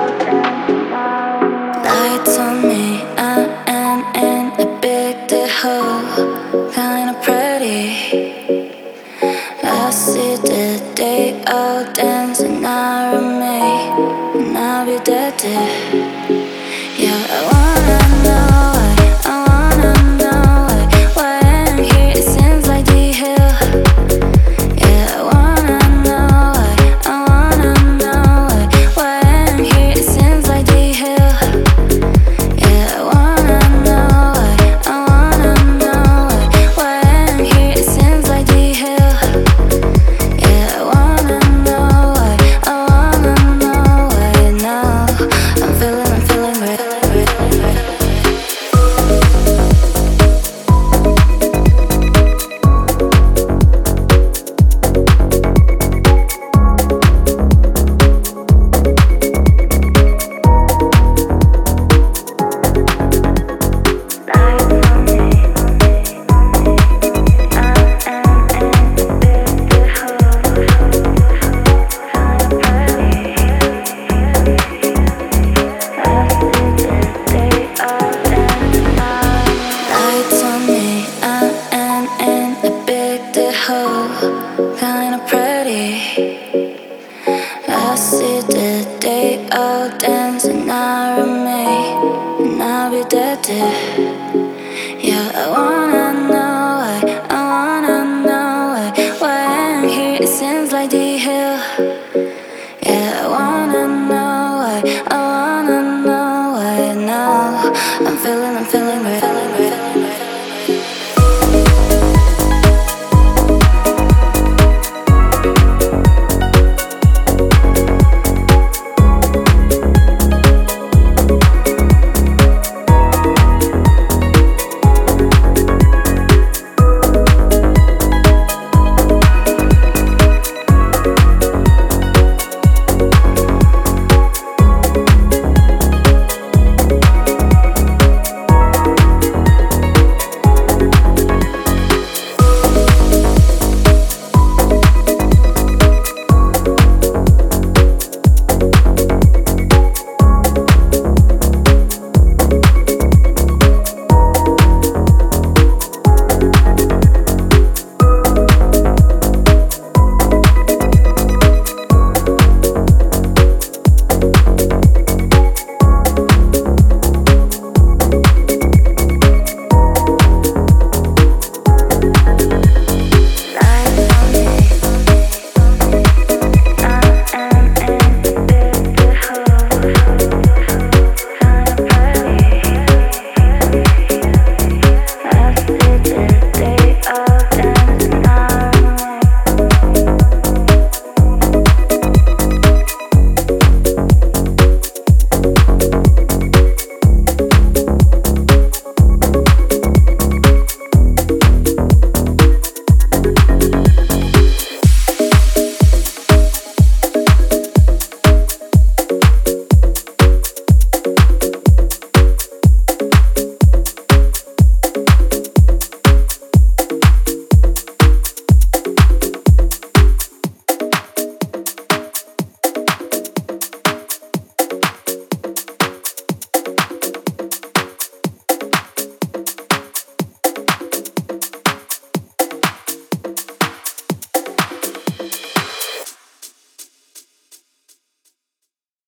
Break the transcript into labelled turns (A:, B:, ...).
A: Lights on me, I am in a big hole, kinda pretty. I see the day all dance and I remain, and I'll be dead too. Yeah, I wanna know why, I wanna know why I'm here, it seems like the hill. Yeah, I wanna know why I'm here, it seems like the hill. Yeah, I wanna know why I'm here, it seems like the hill. Yeah, I wanna know why now. I'm feeling great. Kinda pretty. I see the day all dance and I remain, and I'll be dead too. Yeah, I wanna know why I'm here, it seems like the hill. Yeah, I wanna know why.